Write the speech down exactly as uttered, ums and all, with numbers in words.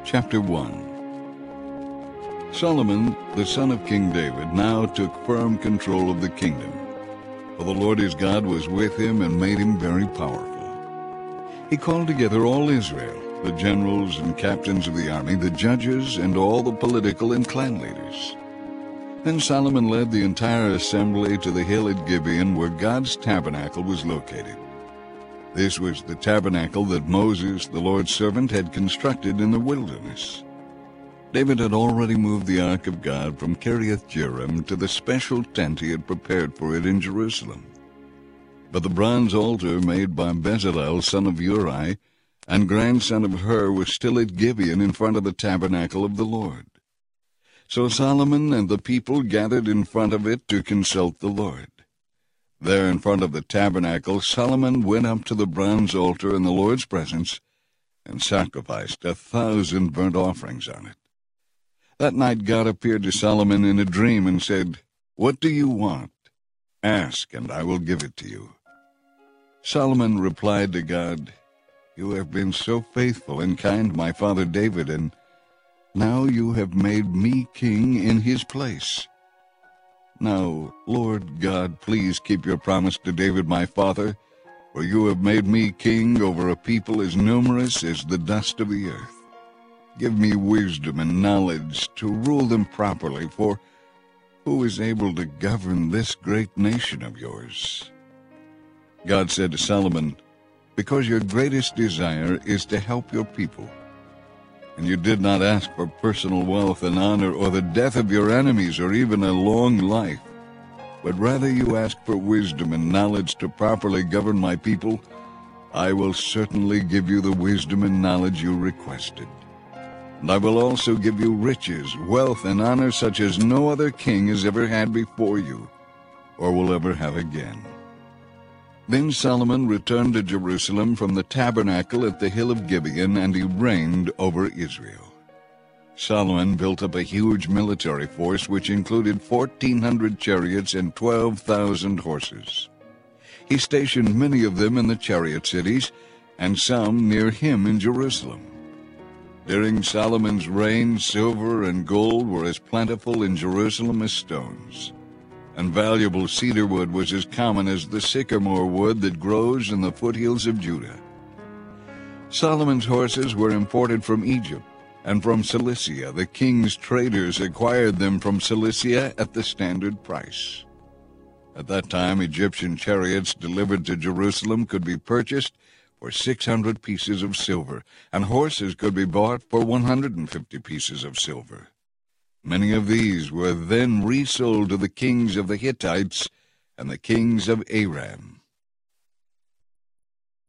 Chapter one. Solomon, the son of King David, now took firm control of the kingdom, for the Lord his God was with him and made him very powerful. He called together all Israel, the generals and captains of the army, the judges, and all the political and clan leaders. Then Solomon led the entire assembly to the hill at Gibeon, where God's tabernacle was located. This was the tabernacle that Moses, the Lord's servant, had constructed in the wilderness. David had already moved the ark of God from Kiriath-Jearim to the special tent he had prepared for it in Jerusalem. But the bronze altar made by Bezalel, son of Uri, and grandson of Hur, was still at Gibeon in front of the tabernacle of the Lord. So Solomon and the people gathered in front of it to consult the Lord. There in front of the tabernacle, Solomon went up to the bronze altar in the Lord's presence and sacrificed a thousand burnt offerings on it. That night God appeared to Solomon in a dream and said, "What do you want? Ask, and I will give it to you." Solomon replied to God, "You have been so faithful and kind to my father David, and now you have made me king in his place. Now, Lord God, please keep your promise to David my father, for you have made me king over a people as numerous as the dust of the earth. Give me wisdom and knowledge to rule them properly, for who is able to govern this great nation of yours?" God said to Solomon, "Because your greatest desire is to help your people, and you did not ask for personal wealth and honor or the death of your enemies or even a long life, but rather you asked for wisdom and knowledge to properly govern my people, I will certainly give you the wisdom and knowledge you requested. And I will also give you riches, wealth, and honor such as no other king has ever had before you, or will ever have again." Then Solomon returned to Jerusalem from the tabernacle at the hill of Gibeon, and he reigned over Israel. Solomon built up a huge military force which included fourteen hundred chariots and twelve thousand horses. He stationed many of them in the chariot cities, and some near him in Jerusalem. During Solomon's reign, silver and gold were as plentiful in Jerusalem as stones, and valuable cedar wood was as common as the sycamore wood that grows in the foothills of Judah. Solomon's horses were imported from Egypt and from Cilicia. The king's traders acquired them from Cilicia at the standard price. At that time, Egyptian chariots delivered to Jerusalem could be purchased for six hundred pieces of silver, and horses could be bought for one hundred fifty pieces of silver. Many of these were then resold to the kings of the Hittites and the kings of Aram.